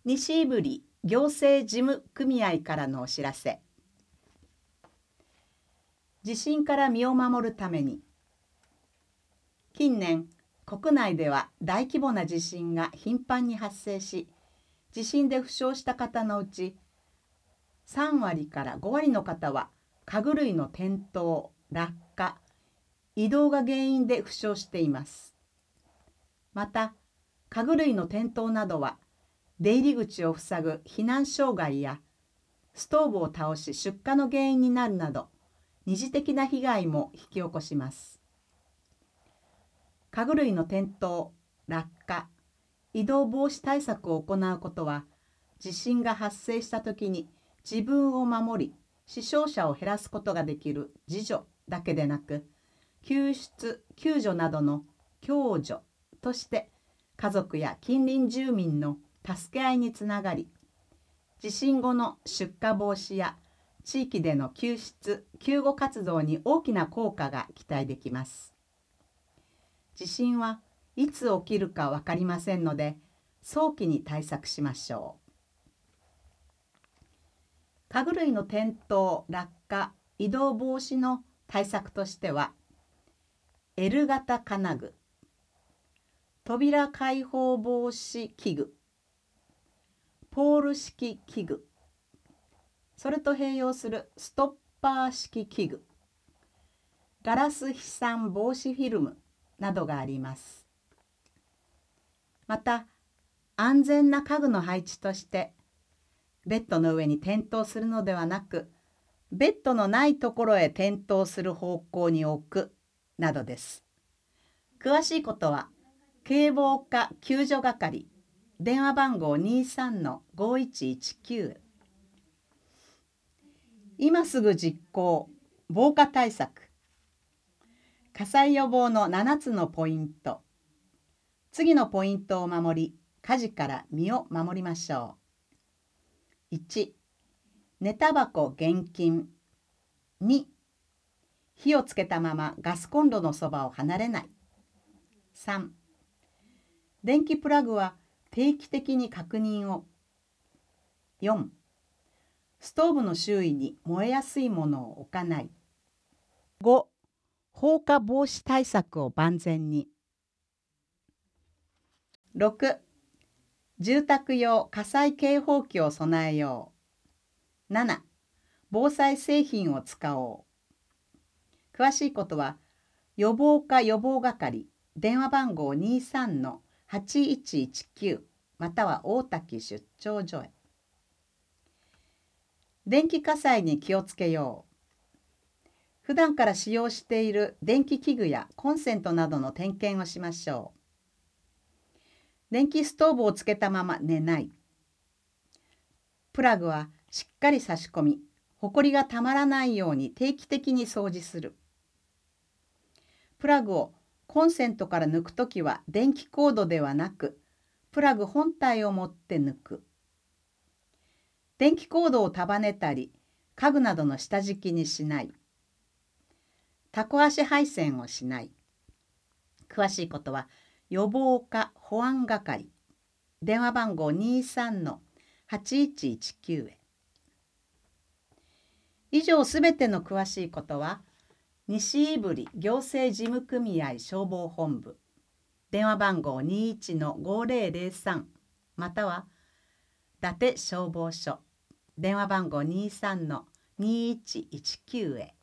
西胆振行政事務組合からのお知らせ。地震から身を守るために。近年、国内では大規模な地震が頻繁に発生し、地震で負傷した方のうち3割から5割の方は家具類の転倒、落下、移動が原因で負傷しています。また、家具類の転倒などは出入り口を塞ぐ避難障害やストーブを倒し出火の原因になるなど二次的な被害も引き起こします。家具類の転倒、落下、移動防止対策を行うことは地震が発生したときに自分を守り死傷者を減らすことができる自助だけでなく救出・救助などの共助として家族や近隣住民の助け合いにつながり、地震後の出火防止や地域での救出・救護活動に大きな効果が期待できます。地震はいつ起きるか分かりませんので、早期に対策しましょう。家具類の転倒・落下・移動防止の対策としては、L 型金具、扉開放防止器具、ポール式器具、それと併用するストッパー式器具、ガラス飛散防止フィルムなどがあります。また、安全な家具の配置として、ベッドの上に転倒するのではなく、ベッドのないところへ転倒する方向に置くなどです。詳しいことは、警防課救助係、電話番号 23-5119 へ。今すぐ実行、防火対策。火災予防の7つのポイント。次のポイントを守り、火事から身を守りましょう。1、寝タバコ厳禁。2、火をつけたままガスコンロのそばを離れない。3、電気プラグは定期的に確認を。4、ストーブの周囲に燃えやすいものを置かない。5、放火防止対策を万全に。6、住宅用火災警報器を備えよう。7、防災製品を使おう。詳しいことは、予防課予防係、電話番号 23-8119 または大滝出張所へ。電気火災に気をつけよう。普段から使用している電気器具やコンセントなどの点検をしましょう。電気ストーブをつけたまま寝ない。プラグはしっかり差し込み、ほこりがたまらないように定期的に掃除する。プラグをコンセントから抜くときは電気コードではなく、プラグ本体を持って抜く。電気コードを束ねたり、家具などの下敷きにしない。タコ足配線をしない。詳しいことは、予防課保安係、電話番号 23-8119 へ。以上すべての詳しいことは、西胆振行政事務組合消防本部、電話番号 21-5003 または伊達消防署、電話番号 23-2119 へ。